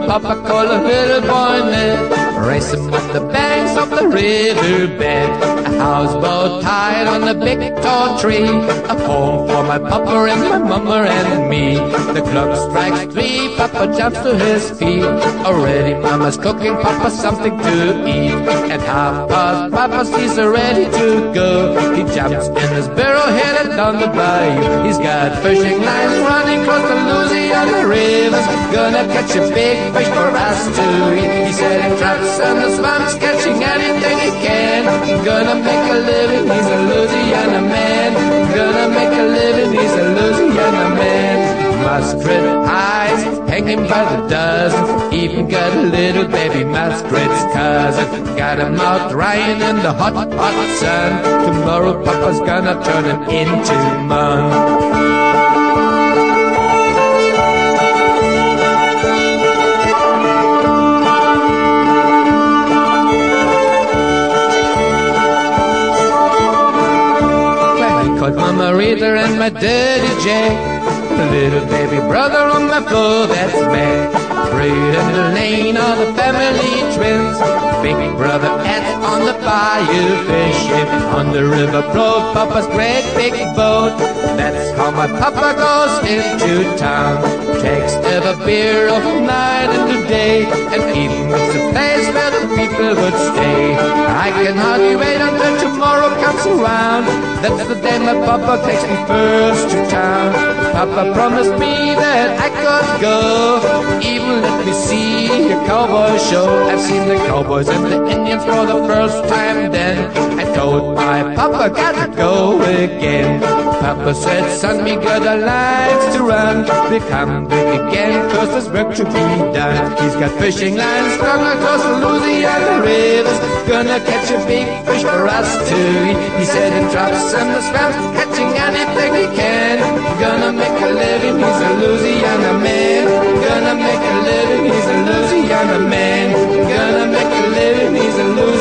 papa called a little boy Ned, racing up the banks of the riverbed. A houseboat tied on a big tall tree, a home for my papa and my mama and me. The clock strikes 3, papa jumps to his feet. Already mama's cooking papa something to eat. At 5:30 papa sees her ready to go. He jumps in his barrel headed down the bayou. He's got fishing lines running across the Louisiana rivers, gonna catch a big fish for us to eat. He's setting traps in the swamps, catching anything he can. Gonna make a living, he's a Louisiana man. Gonna make a living, he's a Louisiana man. Muskrat eyes hanging by the dozen, even got a little baby muskrat's cousin. Got him out drying in the hot, hot sun. Tomorrow papa's gonna turn him into mud. Mama Rita and my daddy Jack, the little baby brother on my floor that's back. Fred and Elaine are the family twins. Big brother Ed on the bayou fishing. On the river float papa's great big boat. That's how my papa goes into town. Takes ever beer of night and day, and even makes a place where the people would stay. I can hardly wait until tomorrow comes around. That's the day my papa takes me first to town. Papa promised me that I could go, even let me see a cowboy show. I've seen the cowboys and the Indians for the first time then. I told my papa, gotta go again. Papa said, son, we got our lives to run. Become big again, cause there's work to be done. He's got fishing lines strung across the Louisiana rivers, gonna catch a big fish for us to eat. He said in traps and the swamps, catching anything he can. Gonna make a living, he's a Louisiana man. Gonna make a living, he's a Louisiana man. Gonna make a living, he's a Louisiana man.